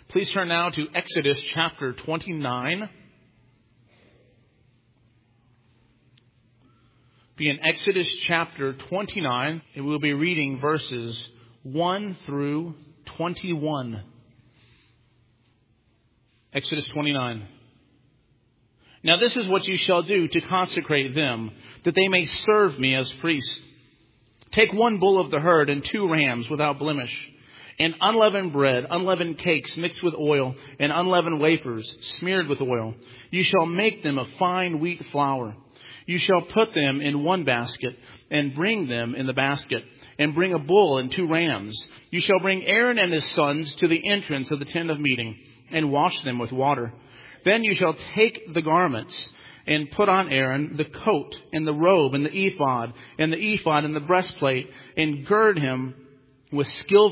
Please turn now to Exodus chapter 29. Be in Exodus chapter 29, and we'll be reading verses 1 through 21. Exodus 29. Now this is what you shall do to consecrate them, that they may serve me as priests. Take 1 bull of the herd and 2 rams without blemish, and unleavened bread, unleavened cakes mixed with oil, and unleavened wafers smeared with oil. You shall make them of fine wheat flour. You shall put them in 1 basket, and bring them in the basket, and bring a bull and 2 rams. You shall bring Aaron and his sons to the entrance of the tent of meeting, and wash them with water. Then you shall take the garments, and put on Aaron the coat, and the robe, and the ephod, and the breastplate, and gird him with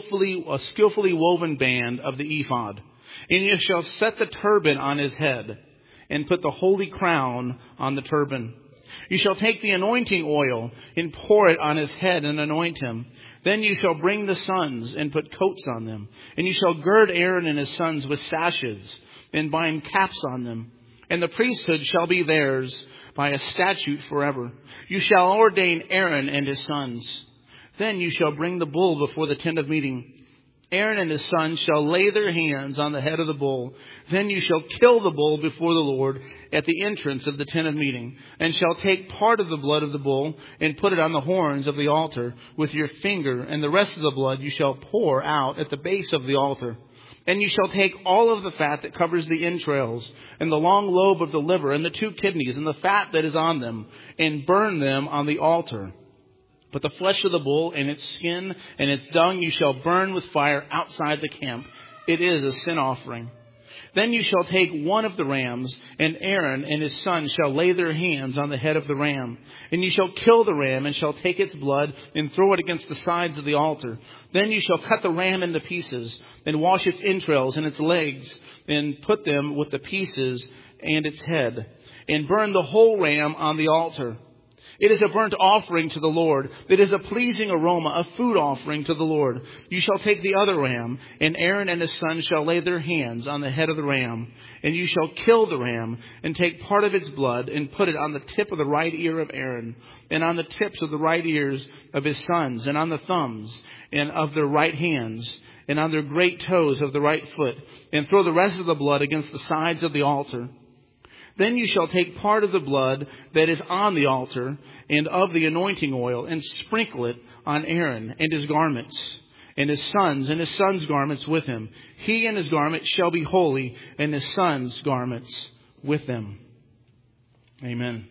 a skillfully woven band of the ephod. And you shall set the turban on his head, and put the holy crown on the turban. You shall take the anointing oil, and pour it on his head, and anoint him. Then you shall bring the sons, and put coats on them. And you shall gird Aaron and his sons with sashes, and bind caps on them. And the priesthood shall be theirs by a statute forever. You shall ordain Aaron and his sons. Then you shall bring the bull before the tent of meeting. Aaron and his sons shall lay their hands on the head of the bull. Then you shall kill the bull before the Lord at the entrance of the tent of meeting, and shall take part of the blood of the bull and put it on the horns of the altar with your finger, and the rest of the blood you shall pour out at the base of the altar. And you shall take all of the fat that covers the entrails, and the long lobe of the liver, and the 2 kidneys, and the fat that is on them, and burn them on the altar. But the flesh of the bull and its skin and its dung you shall burn with fire outside the camp. It is a sin offering. Then you shall take 1 of the rams, and Aaron and his sons shall lay their hands on the head of the ram. And you shall kill the ram, and shall take its blood, and throw it against the sides of the altar. Then you shall cut the ram into pieces, and wash its entrails and its legs, and put them with the pieces and its head, and burn the whole ram on the altar. It is a burnt offering to the Lord. It is a pleasing aroma, a food offering to the Lord. You shall take the other ram, and Aaron and his sons shall lay their hands on the head of the ram. And you shall kill the ram, and take part of its blood, and put it on the tip of the right ear of Aaron, and on the tips of the right ears of his sons, and on the thumbs and of their right hands, and on their great toes of the right foot, and throw the rest of the blood against the sides of the altar. Then you shall take part of the blood that is on the altar and of the anointing oil, and sprinkle it on Aaron and his garments, and his sons' garments with him. He and his garments shall be holy, and his sons' garments with them. Amen.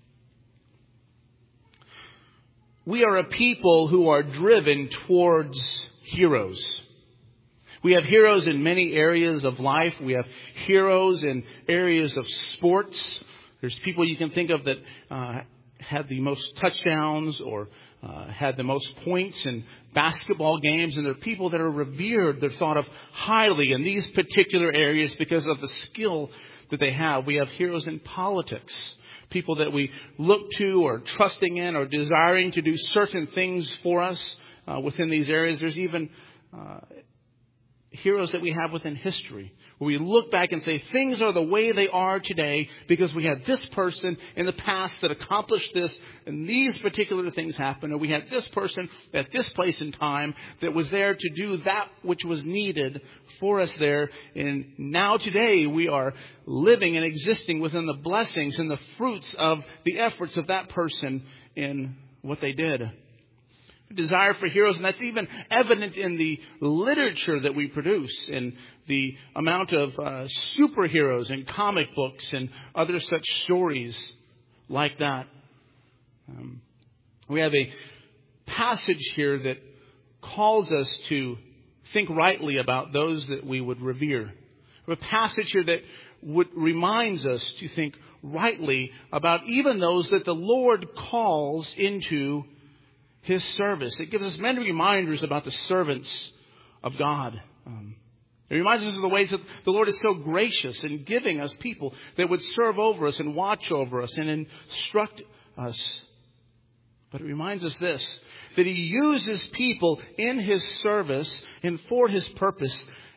We are a people who are driven towards heroes. We have heroes in many areas of life. We have heroes in areas of sports. There's people you can think of that had the most touchdowns or had the most points in basketball games. And there are people that are revered. They're thought of highly in these particular areas because of the skill that they have. We have heroes in politics. People that we look to or trusting in or desiring to do certain things for us within these areas. There's even heroes that we have within history, where we look back and say things are the way they are today because we had this person in the past that accomplished this, and these particular things happened, or we had this person at this place in time that was there to do that which was needed for us there. And now today we are living and existing within the blessings and the fruits of the efforts of that person in what they did. Desire for heroes, and that's even evident in the literature that we produce, and the amount of superheroes and comic books and other such stories like that. We have a passage here that calls us to think rightly about those that we would revere. A passage here that reminds us to think rightly about even those that the Lord calls into His service. It gives us many reminders about the servants of God. It reminds us of the ways that the Lord is so gracious in giving us people that would serve over us and watch over us and instruct us. But it reminds us this, that He uses people in His service and for His purpose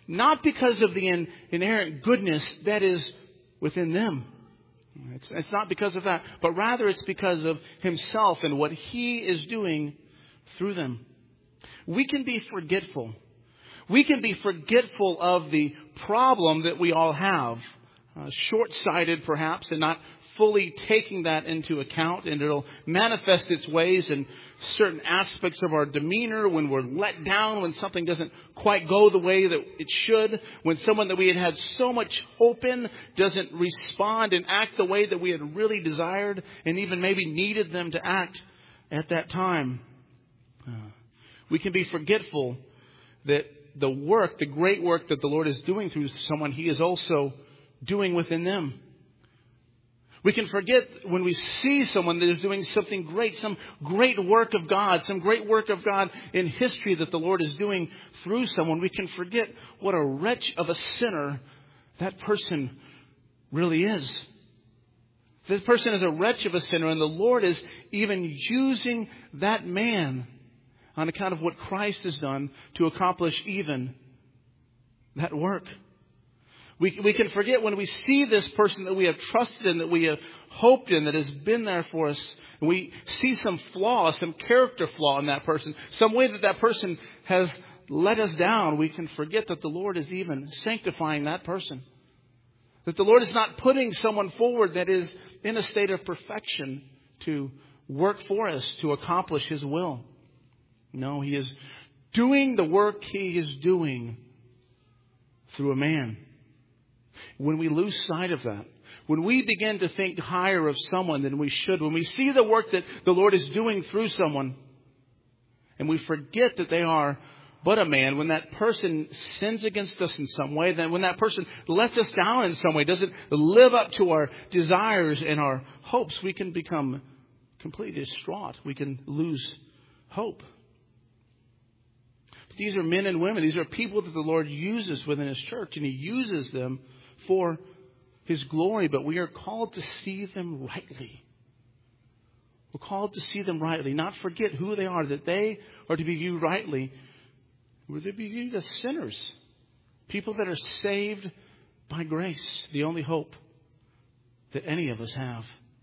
not because of the inherent goodness that is within them. It's not because of that, but rather it's because of Himself and what He is doing through them. We can be forgetful. We can be forgetful of the problem that we all have. Short-sighted perhaps, and not fully taking that into account, and it'll manifest its ways in certain aspects of our demeanor, when we're let down, when something doesn't quite go the way that it should, when someone that we had so much hope in doesn't respond and act the way that we had really desired and even maybe needed them to act at that time. We can be forgetful that the great work that the Lord is doing through someone, He is also doing within them. We can forget when we see someone that is doing something great, some great work of God, some great work of God in history that the Lord is doing through someone. We can forget what a wretch of a sinner that person really is. This person is a wretch of a sinner, and the Lord is even using that man on account of what Christ has done to accomplish even that work. We can forget when we see this person that we have trusted in, that we have hoped in, that has been there for us, and we see some flaw, some character flaw in that person, some way that person has let us down. We can forget that the Lord is even sanctifying that person. That the Lord is not putting someone forward that is in a state of perfection to work for us, to accomplish His will. No, He is doing the work He is doing through a man. When we lose sight of that, when we begin to think higher of someone than we should, when we see the work that the Lord is doing through someone, and we forget that they are but a man, when that person sins against us in some way, then when that person lets us down in some way, doesn't live up to our desires and our hopes, we can become completely distraught. We can lose hope. But these are men and women. These are people that the Lord uses within His church, and He uses them for His glory, but we are called to see them rightly. We're called to see them rightly, not forget who they are, that they are to be viewed rightly. We're to be viewed as sinners, people that are saved by grace, the only hope that any of us have.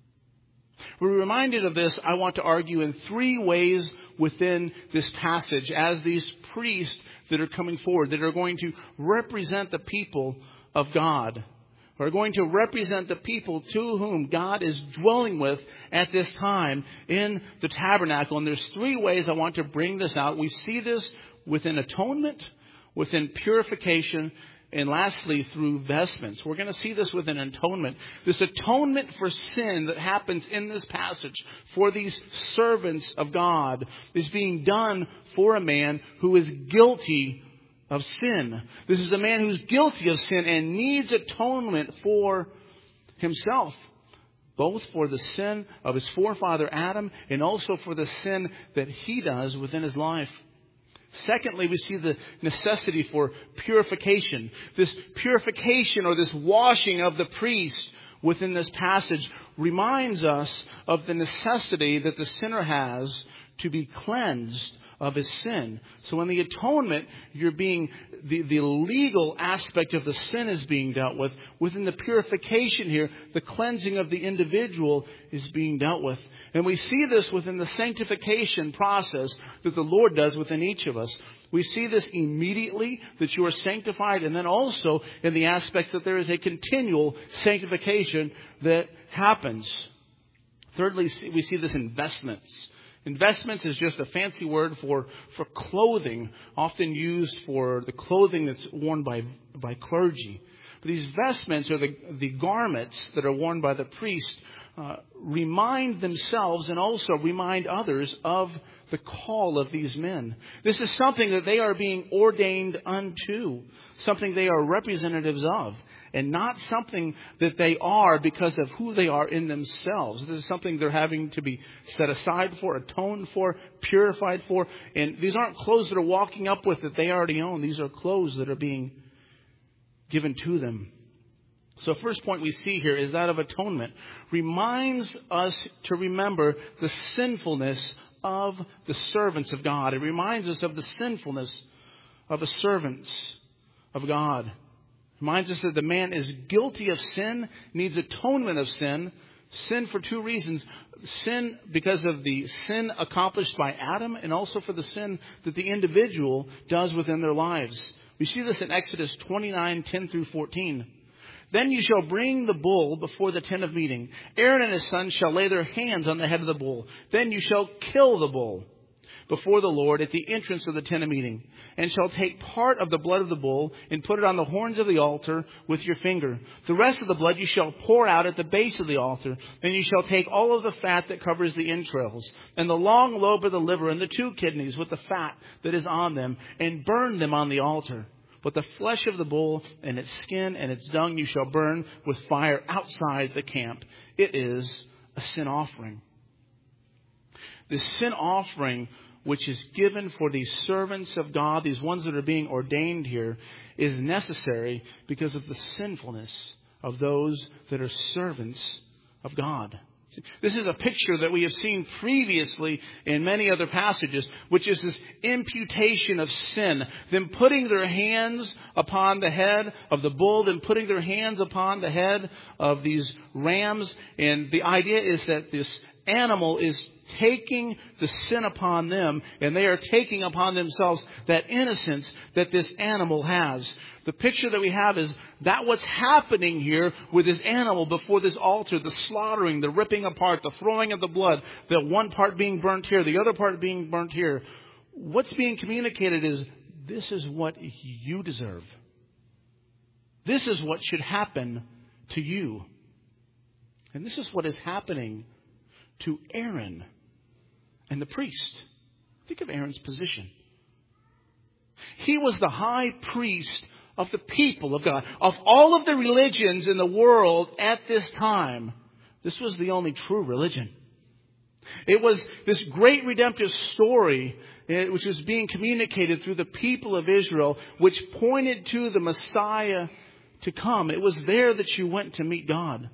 We're reminded of this, I want to argue, in three ways within this passage as these priests that are coming forward, that are going to represent the people of God, are going to represent the people to whom God is dwelling with at this time in the tabernacle. And there's three ways I want to bring this out. We see this within atonement, within purification, and lastly, through vestments. We're going to see this within atonement. This atonement for sin that happens in this passage for these servants of God is being done for a man who is guilty of sin. This is a man who's guilty of sin and needs atonement for himself, both for the sin of his forefather Adam and also for the sin that he does within his life. Secondly, we see the necessity for purification. This purification or this washing of the priest within this passage reminds us of the necessity that the sinner has to be cleansed of his sin. So in the atonement, you're being the legal aspect of the sin is being dealt with. Within the purification here, the cleansing of the individual is being dealt with. And we see this within the sanctification process that the Lord does within each of us. We see this immediately, that you are sanctified, and then also in the aspects that there is a continual sanctification that happens. Thirdly, we see this in vestments. Investments is just a fancy word for clothing, often used for the clothing that's worn by clergy. But these vestments, or the garments that are worn by the priest, remind themselves and also remind others of the call of these men. This is something that they are being ordained unto, something they are representatives of, and not something that they are because of who they are in themselves. This is something they're having to be set aside for, atoned for, purified for. And these aren't clothes that are walking up with that they already own. These are clothes that are being given to them. So first point we see here is that of atonement. Reminds us to remember the sinfulness of the servants of God. It reminds us of the sinfulness of the servants of God. It reminds us that the man is guilty of sin, needs atonement of sin. Sin for two reasons. Sin because of the sin accomplished by Adam, and also for the sin that the individual does within their lives. We see this in Exodus 29:10 through 14. Then you shall bring the bull before the tent of meeting. Aaron and his sons shall lay their hands on the head of the bull. Then you shall kill the bull before the Lord at the entrance of the tent of meeting, and shall take part of the blood of the bull and put it on the horns of the altar with your finger. The rest of the blood you shall pour out at the base of the altar. Then you shall take all of the fat that covers the entrails, and the long lobe of the liver, and the 2 kidneys with the fat that is on them, and burn them on the altar. But the flesh of the bull and its skin and its dung you shall burn with fire outside the camp. It is a sin offering. The sin offering, which is given for these servants of God, these ones that are being ordained here, is necessary because of the sinfulness of those that are servants of God. This is a picture that we have seen previously in many other passages, which is this imputation of sin. Them putting their hands upon the head of the bull, then putting their hands upon the head of these rams. And the idea is that this animal is taking the sin upon them, and they are taking upon themselves that innocence that this animal has. The picture that we have is that what's happening here with this animal before this altar, the slaughtering, the ripping apart, the throwing of the blood, the one part being burnt here, the other part being burnt here. What's being communicated is, this is what you deserve. This is what should happen to you. And this is what is happening to Aaron and the priest. Think of Aaron's position. He was the high priest of the people of God. Of all of the religions in the world at this time, this was the only true religion. It was this great redemptive story which was being communicated through the people of Israel, which pointed to the Messiah to come. It was there that you went to meet God.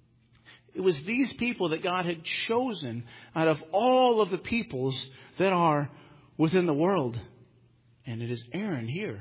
It was these people that God had chosen out of all of the peoples that are within the world. And it is Aaron here.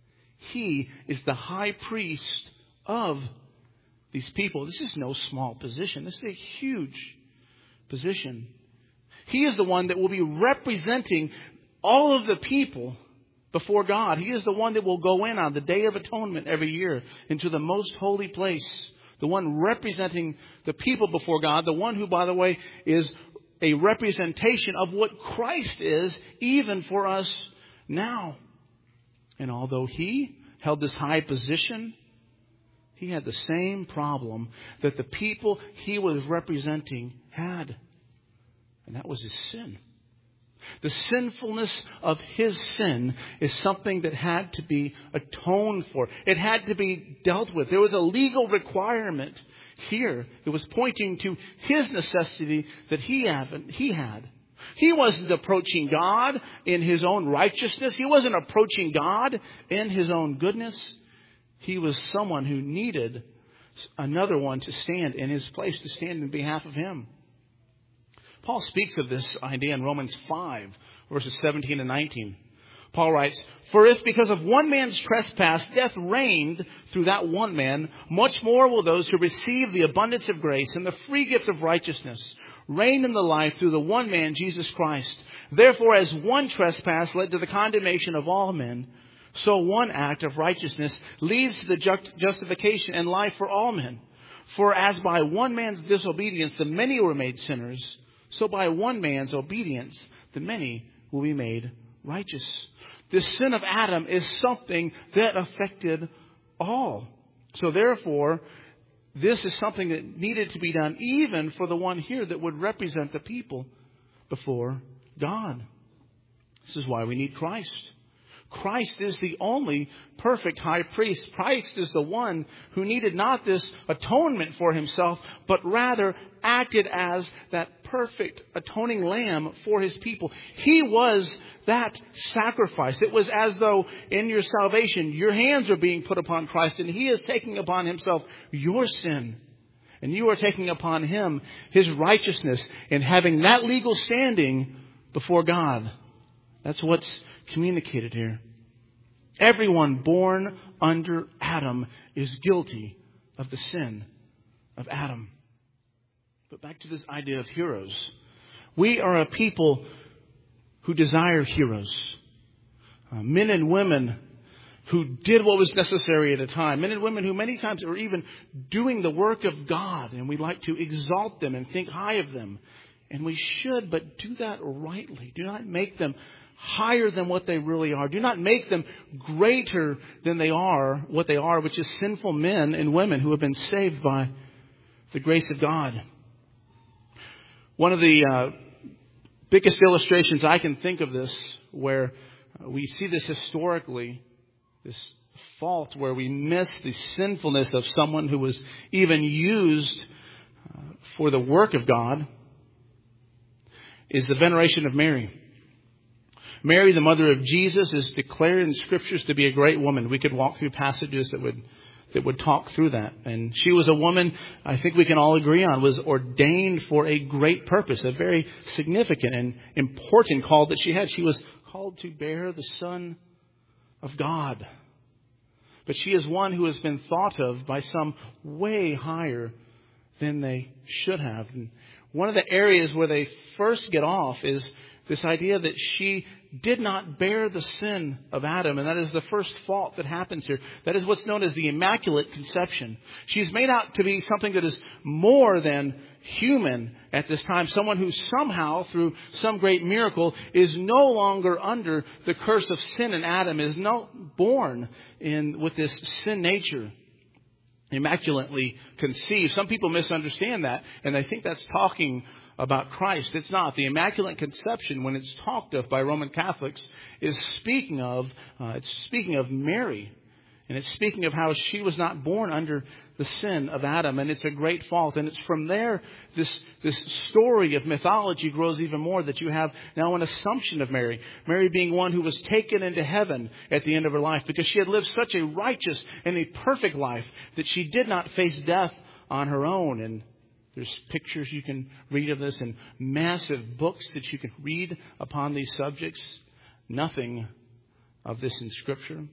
He is the high priest of these people. This is no small position. This is a huge position. He is the one that will be representing all of the people before God. He is the one that will go in on the Day of Atonement every year into the most holy place. The one representing the people before God. The one who, by the way, is a representation of what Christ is, even for us now. And although he held this high position, he had the same problem that the people he was representing had. And that was his sin. The sinfulness of his sin is something that had to be atoned for. It had to be dealt with. There was a legal requirement here that was pointing to his necessity that he had. He wasn't approaching God in his own righteousness. He wasn't approaching God in his own goodness. He was someone who needed another one to stand in his place, to stand in behalf of him. Paul speaks of this idea in Romans 5, verses 17 and 19. Paul writes, "For if because of one man's trespass death reigned through that one man, much more will those who receive the abundance of grace and the free gift of righteousness reign in the life through the one man, Jesus Christ. Therefore, as one trespass led to the condemnation of all men, so one act of righteousness leads to the justification and life for all men. For as by one man's disobedience the many were made sinners, so by one man's obedience, the many will be made righteous." The sin of Adam is something that affected all. So therefore, this is something that needed to be done even for the one here that would represent the people before God. This is why we need Christ. Christ is the only perfect high priest. Christ is the one who needed not this atonement for himself, but rather acted as that perfect atoning lamb for his people. He was that sacrifice. It was as though in your salvation, your hands are being put upon Christ, and he is taking upon himself your sin. And you are taking upon him his righteousness and having that legal standing before God. That's what's communicated here. Everyone born under Adam is guilty of the sin of Adam. But back to this idea of heroes. We are a people who desire heroes. Men and women who did what was necessary at a time. Men and women who many times are even doing the work of God. And we like to exalt them and think high of them. And we should, but do that rightly. Do not make them higher than what they really are. Do not make them greater than they are, what they are, which is sinful men and women who have been saved by the grace of God. One of the biggest illustrations I can think of this, where we see this historically, this fault where we miss the sinfulness of someone who was even used for the work of God, is the veneration of Mary. Mary, the mother of Jesus, is declared in Scriptures to be a great woman. We could walk through passages that would talk through that. And she was a woman, I think we can all agree on, was ordained for a great purpose, a very significant and important call that she had. She was called to bear the Son of God. But she is one who has been thought of by some way higher than they should have. And one of the areas where they first get off is this idea that she did not bear the sin of Adam. And that is the first fault that happens here. That is what's known as the Immaculate Conception. She's made out to be something that is more than human at this time. Someone who somehow, through some great miracle, is no longer under the curse of sin in Adam, is not born with this sin nature. Immaculately conceived. Some people misunderstand that, and they think that's talking about Christ. It's not. The Immaculate Conception, when it's talked of by Roman Catholics, is speaking of Mary. And it's speaking of how she was not born under the sin of Adam. And it's a great fault. And it's from there, this story of mythology grows even more, that you have now an assumption of Mary. Mary being one who was taken into heaven at the end of her life, because she had lived such a righteous and a perfect life that she did not face death on her own. And there's pictures you can read of this and massive books that you can read upon these subjects. Nothing of this in Scripture.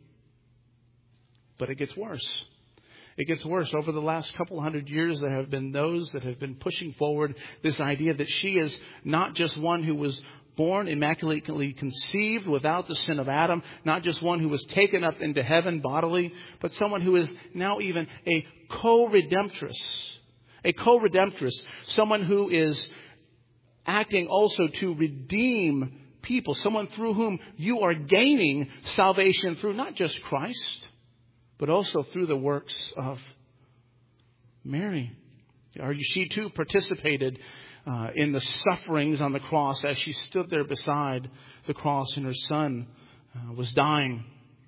But it gets worse. It gets worse. Over the last couple hundred years, there have been those that have been pushing forward this idea that she is not just one who was born immaculately conceived without the sin of Adam, not just one who was taken up into heaven bodily, but someone who is now even a co-redemptress. A co-redemptress. Someone who is acting also to redeem people. Someone through whom you are gaining salvation through not just Christ, but also through the works of Mary. She too participated in the sufferings on the cross as she stood there beside the cross and her son was dying.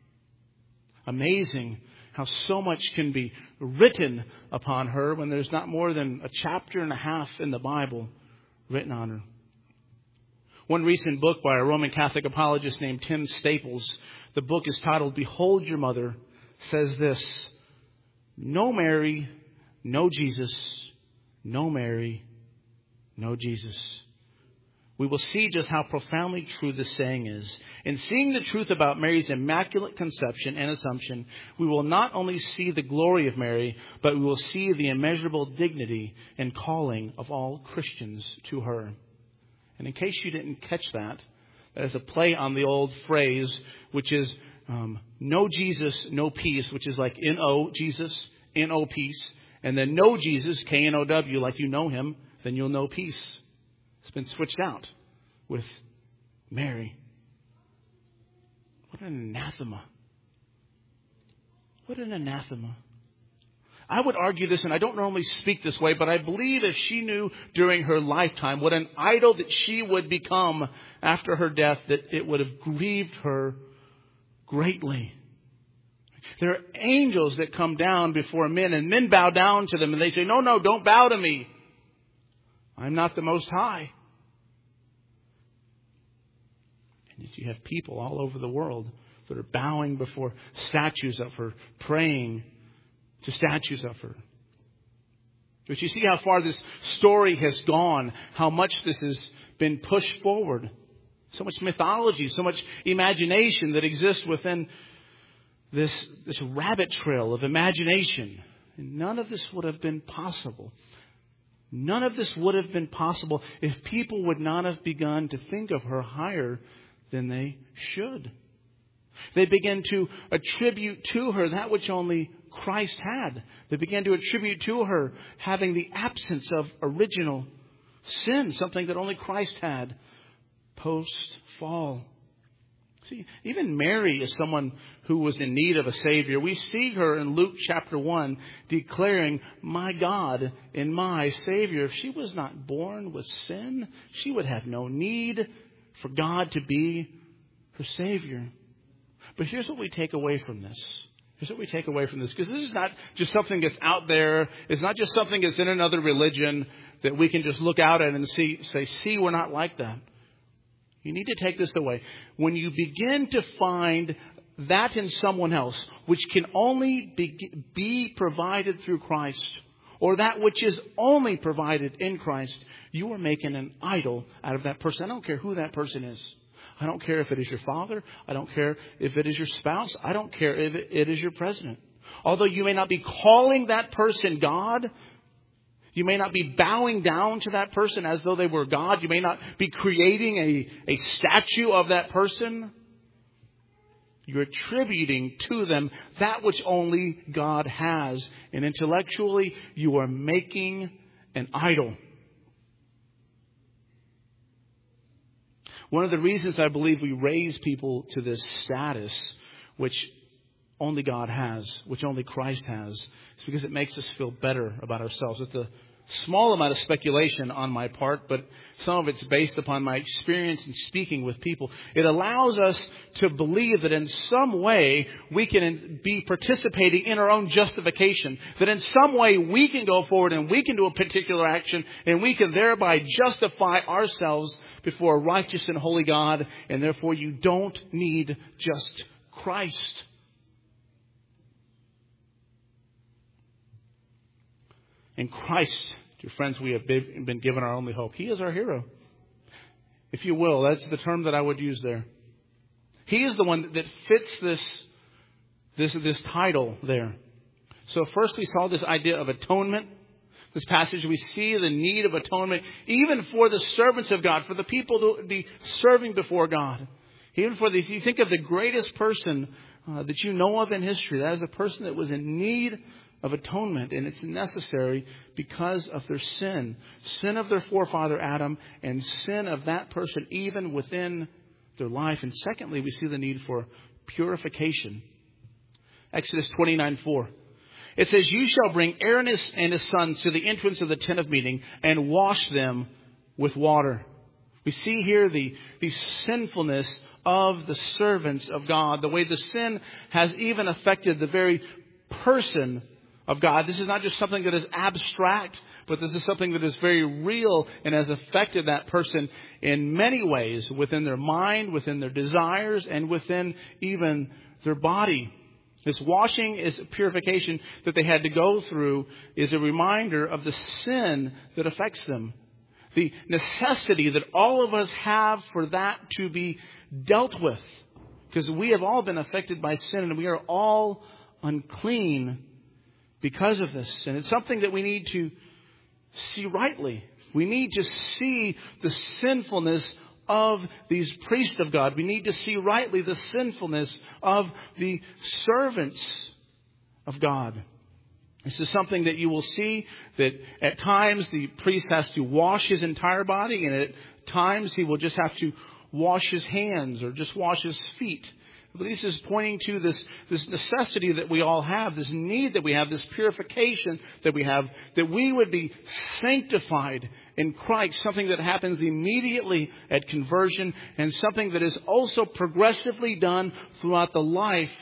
Amazing how so much can be written upon her when there's not more than a chapter and a half in the Bible written on her. One recent book by a Roman Catholic apologist named Tim Staples, the book is titled Behold Your Mother, says this: no Mary, no Jesus. No Mary, no Jesus. We will see just how profoundly true this saying is. In seeing the truth about Mary's immaculate conception and assumption, we will not only see the glory of Mary, but we will see the immeasurable dignity and calling of all Christians to her. And in case you didn't catch that, that is a play on the old phrase, which is no Jesus, no peace, which is like N-O, Jesus, N-O, peace. And then no Jesus, K-N-O-W, like you know him, then you'll know peace. It's been switched out with Mary. What an anathema. What an anathema. I would argue this, and I don't normally speak this way, but I believe if she knew during her lifetime what an idol that she would become after her death, that it would have grieved her greatly. There are angels that come down before men, and men bow down to them, and they say, no, don't bow to me. I'm not the Most High. And yet you have people all over the world that are bowing before statues of her, praying to statues of her. But you see how far this story has gone, how much this has been pushed forward. So much mythology, so much imagination that exists within this rabbit trail of imagination. And none of this would have been possible. None of this would have been possible if people would not have begun to think of her higher than they should. They began to attribute to her that which only Christ had. They began to attribute to her having the absence of original sin, something that only Christ had post-fall. See, even Mary is someone who was in need of a Savior. We see her in Luke chapter 1 declaring, "My God and my Savior." If she was not born with sin, she would have no need for God to be her Savior. But here's what we take away from this. Here's what we take away from this. Because this is not just something that's out there. It's not just something that's in another religion that we can just look out at and see, we're not like that. You need to take this away. When you begin to find that in someone else, which can only be provided through Christ, or that which is only provided in Christ, you are making an idol out of that person. I don't care who that person is. I don't care if it is your father. I don't care if it is your spouse. I don't care if it is your president. Although you may not be calling that person God, you may not be bowing down to that person as though they were God. You may not be creating a statue of that person. You're attributing to them that which only God has. And intellectually, you are making an idol. One of the reasons I believe we raise people to this status, which only God has, which only Christ has, is because it makes us feel better about ourselves. It's a small amount of speculation on my part, but some of it's based upon my experience in speaking with people. It allows us to believe that in some way we can be participating in our own justification. That in some way we can go forward and we can do a particular action and we can thereby justify ourselves before a righteous and holy God. And therefore you don't need just Christ. In Christ, dear friends, we have been given our only hope. He is our hero. If you will, that's the term that I would use there. He is the one that fits this title there. So first we saw this idea of atonement. This passage, we see the need of atonement, even for the servants of God, for the people to be serving before God. Even for these, you think of the greatest person that you know of in history. That is a person that was in need of atonement, and it's necessary because of their sin of their forefather Adam, and sin of that person even within their life. And secondly, we see the need for purification. Exodus 29:4. It says, "You shall bring Aaron and his sons to the entrance of the tent of meeting and wash them with water." We see here the sinfulness of the servants of God, the way the sin has even affected the very person of God. This is not just something that is abstract, but this is something that is very real and has affected that person in many ways, within their mind, within their desires, and within even their body. This washing is purification that they had to go through is a reminder of the sin that affects them. The necessity that all of us have for that to be dealt with. Because we have all been affected by sin and we are all unclean because of this. And it's something that we need to see rightly. We need to see the sinfulness of these priests of God. We need to see rightly the sinfulness of the servants of God. This is something that you will see that at times the priest has to wash his entire body, and at times he will just have to wash his hands or just wash his feet. But this is pointing to this necessity that we all have, this need that we have, this purification that we have, that we would be sanctified in Christ, something that happens immediately at conversion and something that is also progressively done throughout the life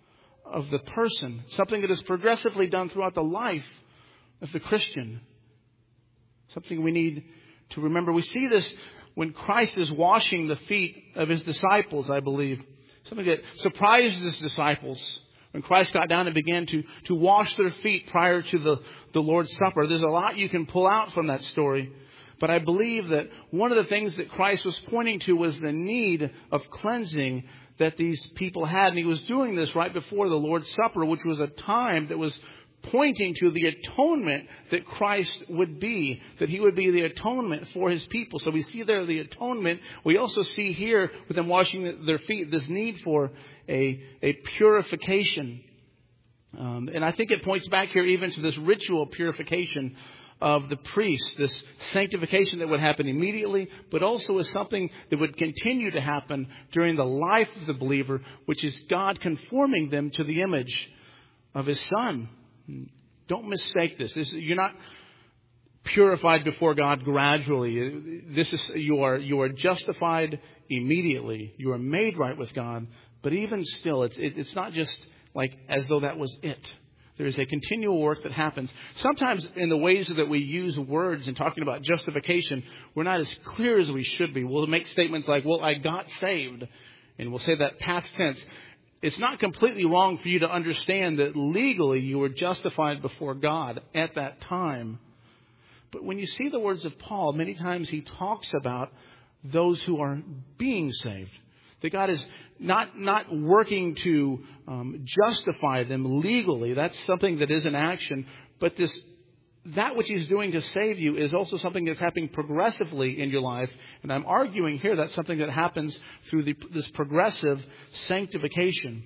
of the person, something that is progressively done throughout the life of the Christian. Something we need to remember. We see this when Christ is washing the feet of his disciples, I believe. Something that surprised his disciples when Christ got down and began to wash their feet prior to the Lord's Supper. There's a lot you can pull out from that story. But I believe that one of the things that Christ was pointing to was the need of cleansing that these people had. And he was doing this right before the Lord's Supper, which was a time that was pointing to the atonement that Christ would be, that he would be the atonement for his people. So we see there the atonement. We also see here with them washing their feet this need for a purification. And I think it points back here even to this ritual purification of the priest, this sanctification that would happen immediately, but also is something that would continue to happen during the life of the believer, which is God conforming them to the image of his Son. Don't mistake this. You're not purified before God gradually. You are justified immediately. You are made right with God. But even still, it's not just like as though that was it. There is a continual work that happens. Sometimes in the ways that we use words in talking about justification, we're not as clear as we should be. We'll make statements like, well, I got saved. And we'll say that past tense. It's not completely wrong for you to understand that legally you were justified before God at that time. But when you see the words of Paul, many times he talks about those who are being saved. That God is not working to justify them legally. That's something that is an action. But that which he's doing to save you is also something that's happening progressively in your life. And I'm arguing here that's something that happens through this progressive sanctification.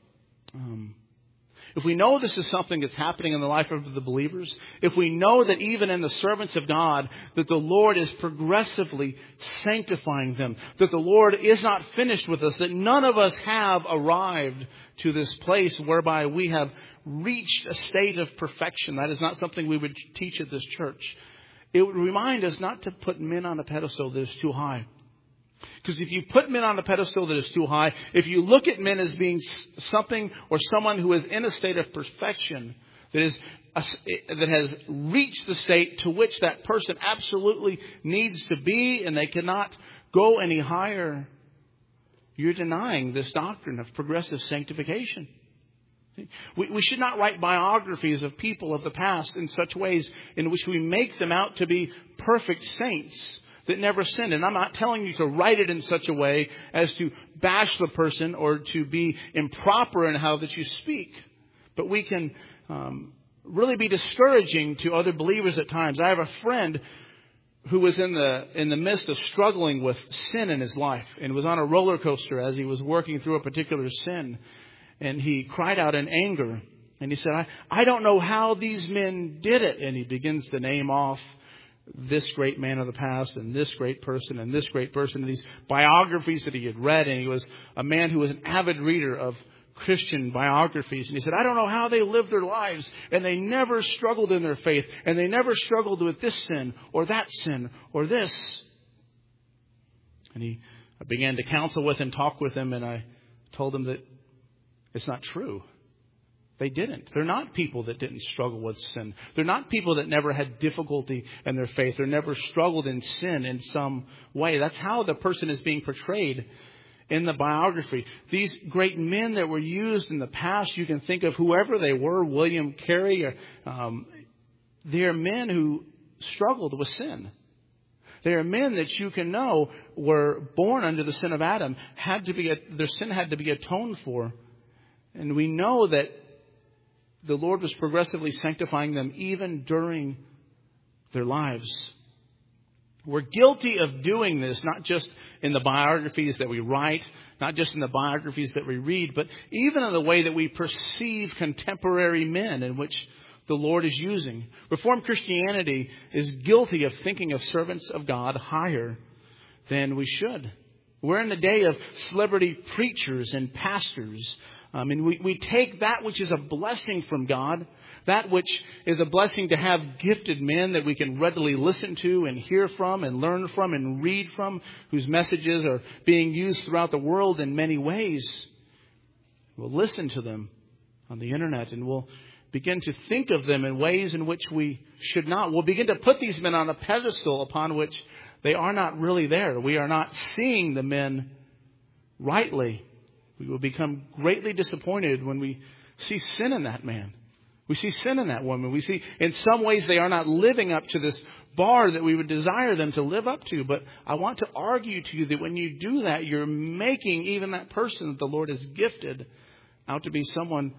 If we know this is something that's happening in the life of the believers, if we know that even in the servants of God, that the Lord is progressively sanctifying them, that the Lord is not finished with us, that none of us have arrived to this place whereby we have reached a state of perfection. That is not something we would teach at this church. It would remind us not to put men on a pedestal that is too high. Because if you put men on a pedestal that is too high, if you look at men as being something or someone who is in a state of perfection, that has reached the state to which that person absolutely needs to be and they cannot go any higher, you're denying this doctrine of progressive sanctification. We should not write biographies of people of the past in such ways in which we make them out to be perfect saints that never sinned. And I'm not telling you to write it in such a way as to bash the person or to be improper in how that you speak. But we can really be discouraging to other believers at times. I have a friend who was in the midst of struggling with sin in his life and was on a roller coaster as he was working through a particular sin. And he cried out in anger. And he said, I don't know how these men did it. And he begins to name off this great man of the past and this great person and this great person. And these biographies that he had read. And he was a man who was an avid reader of Christian biographies. And he said, I don't know how they lived their lives. And they never struggled in their faith. And they never struggled with this sin or that sin or this. And I began to counsel with him, talk with him. And I told him that it's not true. They didn't. They're not people that didn't struggle with sin. They're not people that never had difficulty in their faith or never struggled in sin in some way. That's how the person is being portrayed in the biography. These great men that were used in the past, you can think of whoever they were, William Carey. They are men who struggled with sin. They are men that you can know were born under the sin of Adam. Their sin had to be atoned for. And we know that the Lord was progressively sanctifying them even during their lives. We're guilty of doing this, not just in the biographies that we write, not just in the biographies that we read, but even in the way that we perceive contemporary men in which the Lord is using. Reformed Christianity is guilty of thinking of servants of God higher than we should. We're in the day of celebrity preachers and pastors. And we take that which is a blessing from God, that which is a blessing to have gifted men that we can readily listen to and hear from and learn from and read from, whose messages are being used throughout the world in many ways. We'll listen to them on the internet and we'll begin to think of them in ways in which we should not. We'll begin to put these men on a pedestal upon which they are not really there. We are not seeing the men rightly. We will become greatly disappointed when we see sin in that man. We see sin in that woman. We see in some ways they are not living up to this bar that we would desire them to live up to. But I want to argue to you that when you do that, you're making even that person that the Lord has gifted out to be someone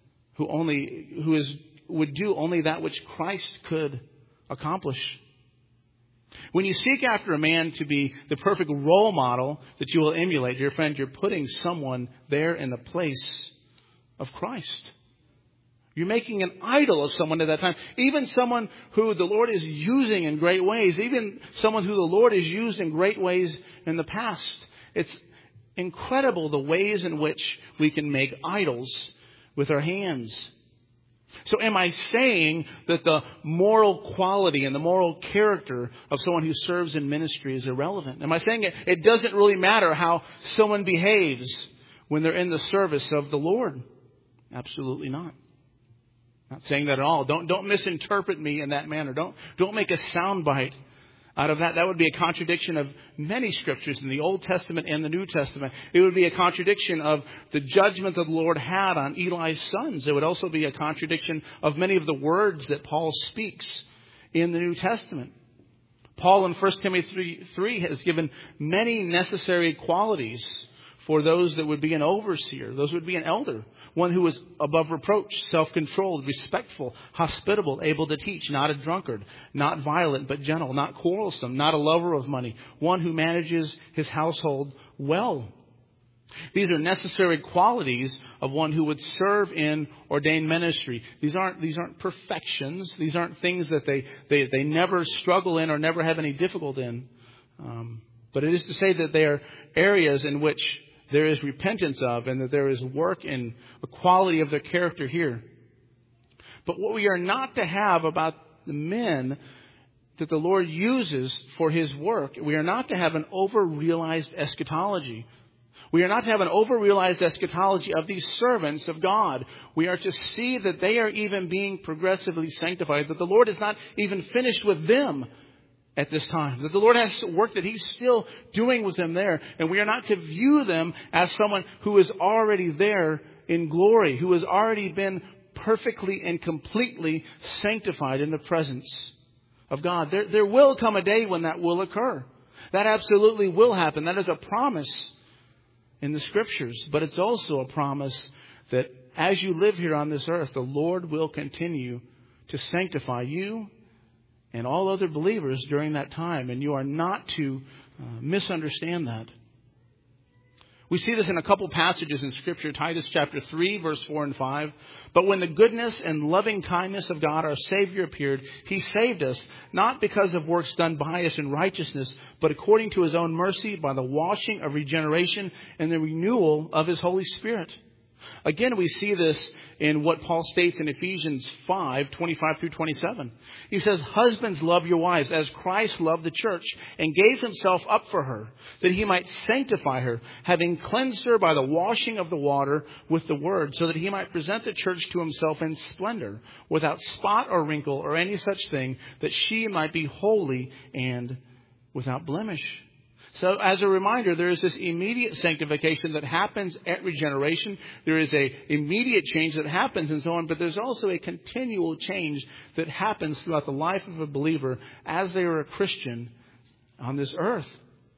would do only that which Christ could accomplish. When you seek after a man to be the perfect role model that you will emulate, dear friend, you're putting someone there in the place of Christ. You're making an idol of someone at that time. Even someone who the Lord is using in great ways. Even someone who the Lord has used in great ways in the past. It's incredible the ways in which we can make idols with our hands. So am I saying that the moral quality and the moral character of someone who serves in ministry is irrelevant? Am I saying it doesn't really matter how someone behaves when they're in the service of the Lord? Absolutely not. Not saying that at all. Don't misinterpret me in that manner. Don't make a soundbite out of that. That would be a contradiction of many scriptures in the Old Testament and the New Testament. It would be a contradiction of the judgment that the Lord had on Eli's sons. It would also be a contradiction of many of the words that Paul speaks in the New Testament. Paul in 1 Timothy 3 has given many necessary qualities for those that would be an overseer, those who would be an elder. One who is above reproach, self-controlled, respectful, hospitable, able to teach, not a drunkard, not violent but gentle, not quarrelsome, not a lover of money. One who manages his household well. These are necessary qualities of one who would serve in ordained ministry. These aren't perfections. These aren't things that they never struggle in or never have any difficulty in. But it is to say that they are areas in which there is repentance of, and that there is work in the quality of their character here. But what we are not to have about the men that the Lord uses for His work, we are not to have an over-realized eschatology. We are not to have an over-realized eschatology of these servants of God. We are to see that they are even being progressively sanctified, that the Lord is not even finished with them at this time, that the Lord has work that He's still doing with them there. And we are not to view them as someone who is already there in glory, who has already been perfectly and completely sanctified in the presence of God. There will come a day when that will occur. That absolutely will happen. That is a promise in the Scriptures. But it's also a promise that as you live here on this earth, the Lord will continue to sanctify you and all other believers during that time. And you are not to misunderstand that. We see this in a couple passages in Scripture. Titus chapter 3, verse 4 and 5. But when the goodness and loving kindness of God, our Savior, appeared, He saved us, not because of works done by us in righteousness, but according to His own mercy, by the washing of regeneration and the renewal of His Holy Spirit. Again, we see this in what Paul states in Ephesians 5, 25 through 27. He says, husbands, love your wives as Christ loved the church and gave Himself up for her, that He might sanctify her, having cleansed her by the washing of the water with the word, so that He might present the church to Himself in splendor, without spot or wrinkle or any such thing, that she might be holy and without blemish. So as a reminder, there is this immediate sanctification that happens at regeneration. There is an immediate change that happens and so on. But there's also a continual change that happens throughout the life of a believer as they are a Christian on this earth.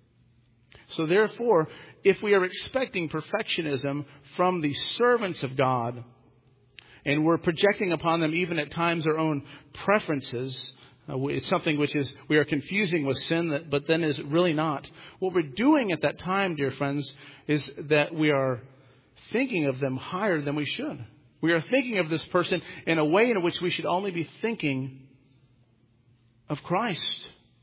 So therefore, if we are expecting perfectionism from the servants of God, and we're projecting upon them even at times our own preferences, it's something which is we are confusing with sin, but then is really not. What we're doing at that time, dear friends, is that we are thinking of them higher than we should. We are thinking of this person in a way in which we should only be thinking of Christ.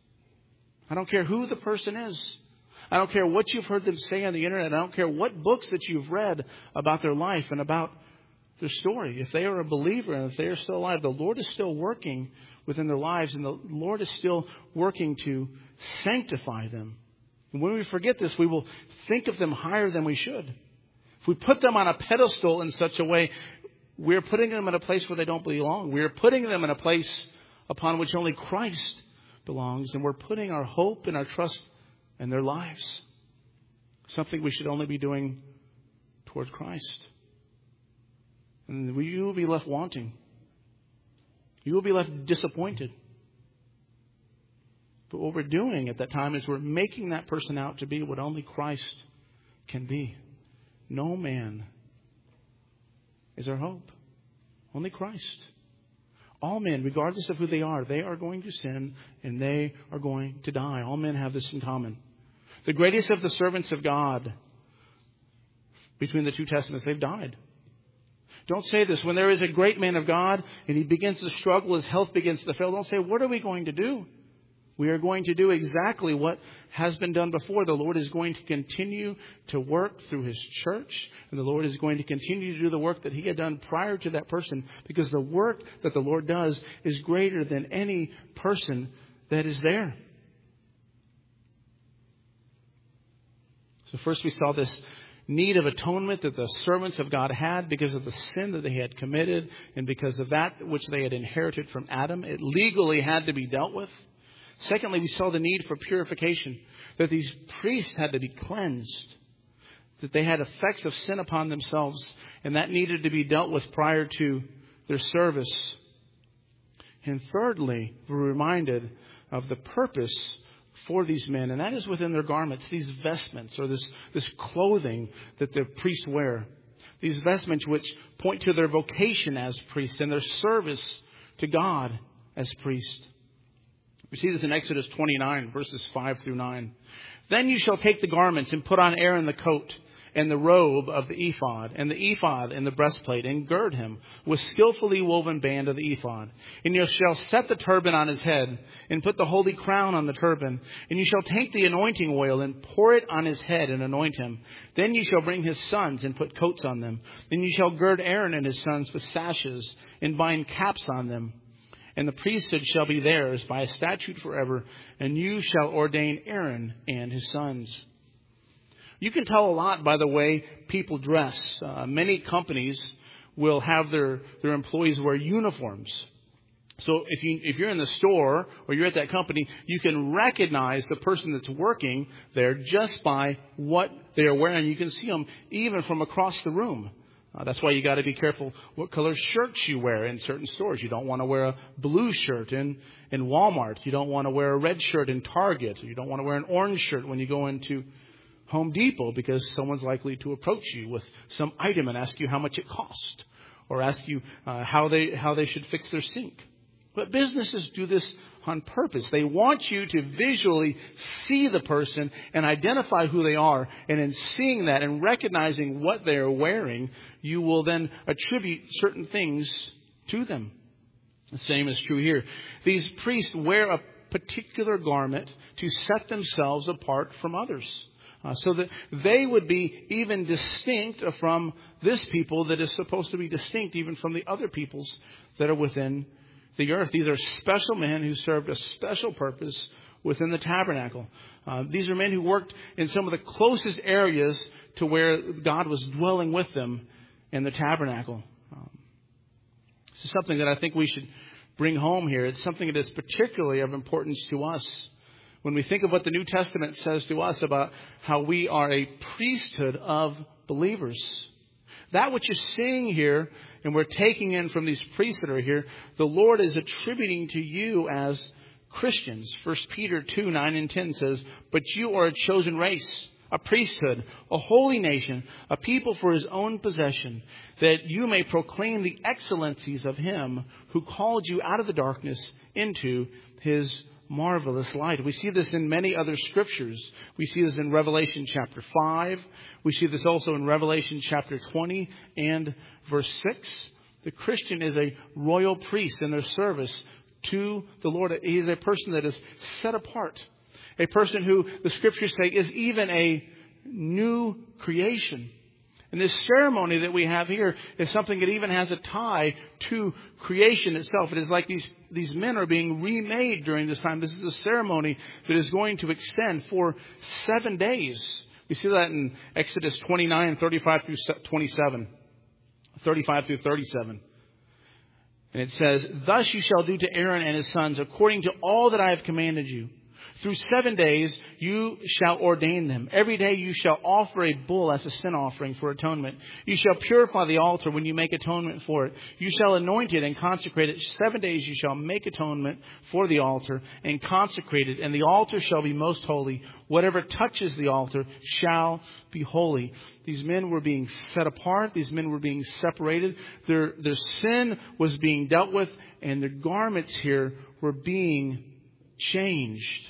I don't care who the person is. I don't care what you've heard them say on the internet. I don't care what books that you've read about their life and about their story. If they are a believer and if they are still alive, the Lord is still working within their lives, and the Lord is still working to sanctify them. And when we forget this, we will think of them higher than we should. If we put them on a pedestal in such a way, we're putting them in a place where they don't belong. We're putting them in a place upon which only Christ belongs, and we're putting our hope and our trust in their lives. Something we should only be doing towards Christ. And you will be left wanting. You will be left disappointed. But what we're doing at that time is we're making that person out to be what only Christ can be. No man is our hope. Only Christ. All men, regardless of who they are going to sin and they are going to die. All men have this in common. The greatest of the servants of God, between the two testaments, they've died. Don't say this. When there is a great man of God and he begins to struggle, his health begins to fail, don't say, what are we going to do? We are going to do exactly what has been done before. The Lord is going to continue to work through His church. And the Lord is going to continue to do the work that He had done prior to that person. Because the work that the Lord does is greater than any person that is there. So first we saw this need of atonement that the servants of God had because of the sin that they had committed. And because of that which they had inherited from Adam. It legally had to be dealt with. Secondly, we saw the need for purification, that these priests had to be cleansed, that they had effects of sin upon themselves, and that needed to be dealt with prior to their service. And thirdly, we're reminded of the purpose for these men, and that is within their garments, these vestments, or this clothing that the priests wear. These vestments which point to their vocation as priests and their service to God as priests. We see this in Exodus 29, verses 5 through 9. Then you shall take the garments and put on Aaron the coat and the robe of the ephod and the breastplate and gird him with skillfully woven band of the ephod. And you shall set the turban on his head and put the holy crown on the turban. And you shall take the anointing oil and pour it on his head and anoint him. Then you shall bring his sons and put coats on them. Then you shall gird Aaron and his sons with sashes and bind caps on them. And the priesthood shall be theirs by a statute forever, and you shall ordain Aaron and his sons. You can tell a lot by the way people dress. Many companies will have their employees wear uniforms. So if you're in the store or you're at that company, you can recognize the person that's working there just by what they are wearing. You can see them even from across the room. That's why you got to be careful what color shirts you wear in certain stores. You don't want to wear a blue shirt in Walmart. You don't want to wear a red shirt in Target. You don't want to wear an orange shirt when you go into Home Depot because someone's likely to approach you with some item and ask you how much it cost or ask you how they should fix their sink. But businesses do this on purpose. They want you to visually see the person and identify who they are. And in seeing that and recognizing what they are wearing, you will then attribute certain things to them. The same is true here. These priests wear a particular garment to set themselves apart from others. So that they would be even distinct from this people that is supposed to be distinct even from the other peoples that are within the earth. These are special men who served a special purpose within the tabernacle. These are men who worked in some of the closest areas to where God was dwelling with them in the tabernacle. This is something that I think we should bring home here. It's something that is particularly of importance to us. When we think of what the New Testament says to us about how we are a priesthood of believers. That which you're seeing here, and we're taking in from these priests that are here, the Lord is attributing to you as Christians. 1 Peter 2, 9 and 10 says, "But you are a chosen race, a priesthood, a holy nation, a people for His own possession, that you may proclaim the excellencies of Him who called you out of the darkness into His marvelous light." We see this in many other scriptures. We see this in Revelation chapter 5. We see this also in Revelation chapter 20 and verse 6. The Christian is a royal priest in their service to the Lord. He is a person that is set apart. A person who the scriptures say is even a new creation. And this ceremony that we have here is something that even has a tie to creation itself. It is like these men are being remade during this time. This is a ceremony that is going to extend for 7 days. We see that in Exodus 29, 35 through 27. 35 through 37. And it says, "Thus you shall do to Aaron and his sons according to all that I have commanded you. Through 7 days you shall ordain them. Every day you shall offer a bull as a sin offering for atonement. You shall purify the altar when you make atonement for it. You shall anoint it and consecrate it. 7 days you shall make atonement for the altar and consecrate it. And the altar shall be most holy. Whatever touches the altar shall be holy. These men were being set apart. These men were being separated. Their sin was being dealt with. And their garments here were being changed.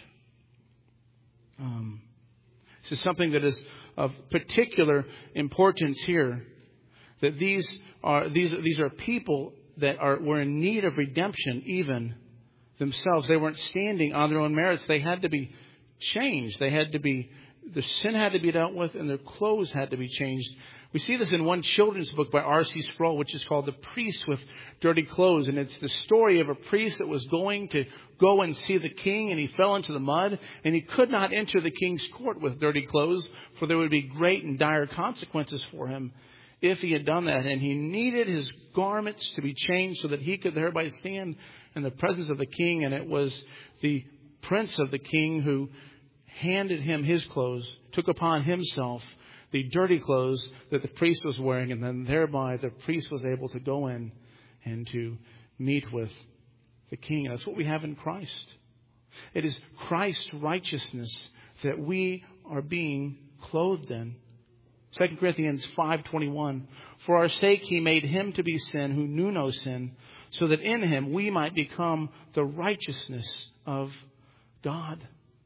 This is something that is of particular importance here. That these are people that were in need of redemption even themselves. They weren't standing on their own merits. They had to be changed. Their sin had to be dealt with, and their clothes had to be changed. We see this in one children's book by R.C. Sproul, which is called The Priest with Dirty Clothes. And it's the story of a priest that was going to go and see the king, and he fell into the mud, and he could not enter the king's court with dirty clothes, for there would be great and dire consequences for him if he had done that. And he needed his garments to be changed so that he could thereby stand in the presence of the king. And it was the prince of the king who handed him his clothes, took upon himself the dirty clothes that the priest was wearing, and then thereby the priest was able to go in and to meet with the king. That's what we have in Christ. It is Christ's righteousness that we are being clothed in. 2 Corinthians 5:21. For our sake he made him to be sin who knew no sin, so that in him we might become the righteousness of God.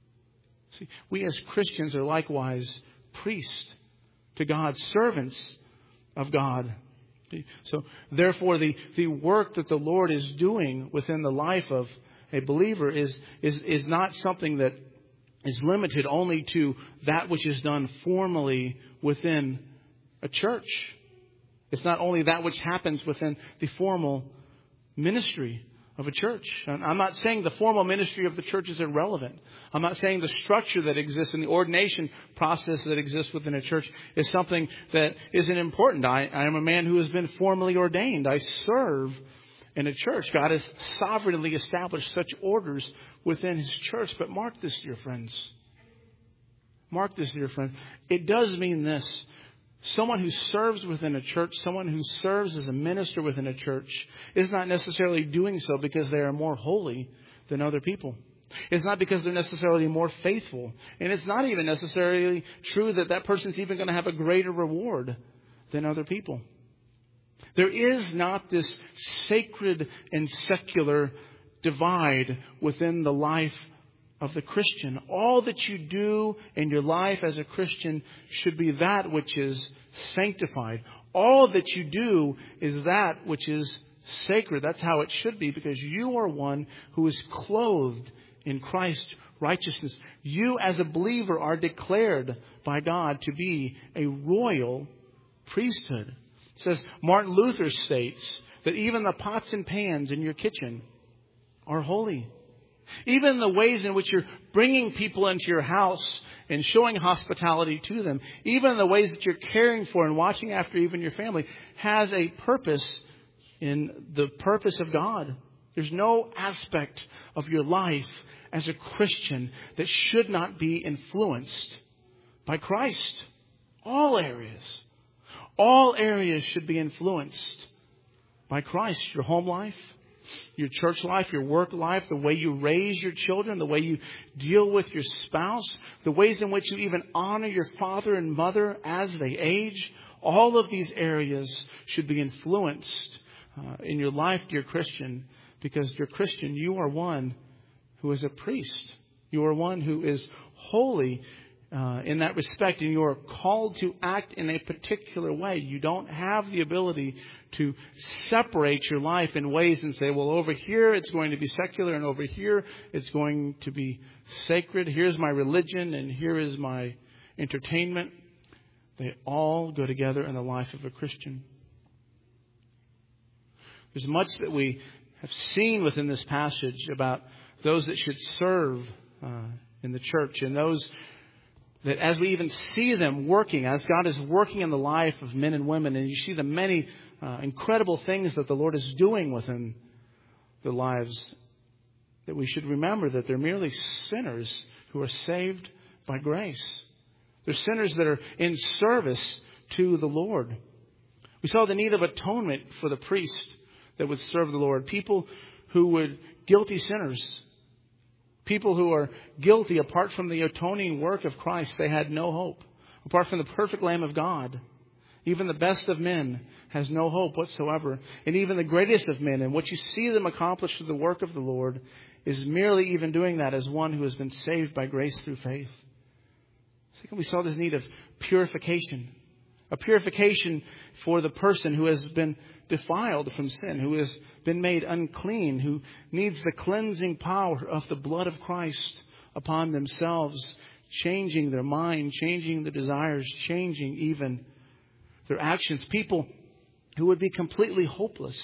See, we as Christians are likewise priests to God, servants of God. So therefore the work that the Lord is doing within the life of a believer is not something that is limited only to that which is done formally within a church. It's not only that which happens within the formal ministry of a church. I'm not saying the formal ministry of the church is irrelevant. I'm not saying the structure that exists in the ordination process that exists within a church is something that isn't important. I am a man who has been formally ordained. I serve in a church. God has sovereignly established such orders within His church. But mark this, dear friends. Mark this, dear friends. It does mean this. Someone who serves within a church, someone who serves as a minister within a church, is not necessarily doing so because they are more holy than other people. It's not because they're necessarily more faithful. And it's not even necessarily true that that person's even going to have a greater reward than other people. There is not this sacred and secular divide within the life of the Christian. All that you do in your life as a Christian should be that which is sanctified. All that you do is that which is sacred. That's how it should be, because you are one who is clothed in Christ's righteousness. You as a believer are declared by God to be a royal priesthood. It says, Martin Luther states that even the pots and pans in your kitchen are holy. Even the ways in which you're bringing people into your house and showing hospitality to them, even the ways that you're caring for and watching after even your family, has a purpose in the purpose of God. There's no aspect of your life as a Christian that should not be influenced by Christ. All areas should be influenced by Christ. Your home life, your church life, your work life, the way you raise your children, the way you deal with your spouse, the ways in which you even honor your father and mother as they age. All of these areas should be influenced in your life, dear Christian, because, dear Christian, you are one who is a priest. You are one who is holy in that respect, and you are called to act in a particular way. You don't have the ability to separate your life in ways and say, well, over here it's going to be secular and over here it's going to be sacred. Here's my religion and here is my entertainment. They all go together in the life of a Christian. There's much that we have seen within this passage about those that should serve in the church, and those that as we even see them working, as God is working in the life of men and women, and you see the many incredible things that the Lord is doing within the lives that we should remember that they're merely sinners who are saved by grace. They're sinners that are in service to the Lord. We saw the need of atonement for the priest that would serve the Lord. People who would, guilty sinners, people who are guilty apart from the atoning work of Christ, they had no hope. Apart from the perfect Lamb of God, even the best of men has no hope whatsoever. And even the greatest of men, and what you see them accomplish through the work of the Lord, is merely even doing that as one who has been saved by grace through faith. Second, we saw this need of purification. A purification for the person who has been defiled from sin, who has been made unclean, who needs the cleansing power of the blood of Christ upon themselves, changing their mind, changing their desires, changing even their actions. People who would be completely hopeless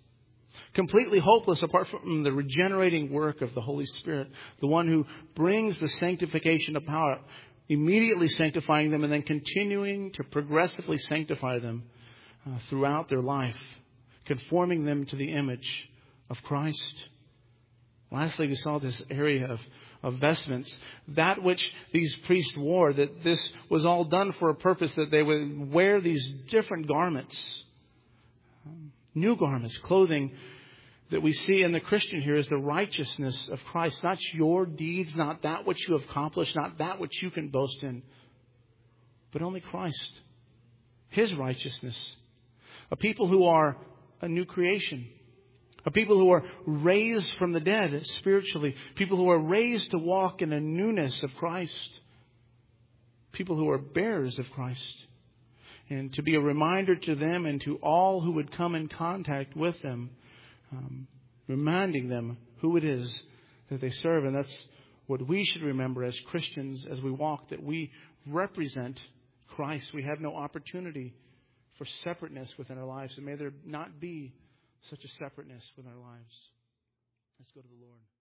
apart from the regenerating work of the Holy Spirit, the one who brings the sanctification of power, immediately sanctifying them and then continuing to progressively sanctify them throughout their life, conforming them to the image of Christ. Lastly, we saw this area of vestments, that which these priests wore, that this was all done for a purpose, that they would wear these different garments, new garments, clothing that we see in the Christian here is the righteousness of Christ. Not your deeds, not that which you have accomplished, not that which you can boast in, but only Christ. His righteousness. A people who are a new creation. A people who are raised from the dead spiritually. People who are raised to walk in a newness of Christ. People who are bearers of Christ. And to be a reminder to them and to all who would come in contact with them, reminding them who it is that they serve. And that's what we should remember as Christians as we walk, that we represent Christ. We have no opportunity for separateness within our lives. And may there not be such a separateness within our lives. Let's go to the Lord.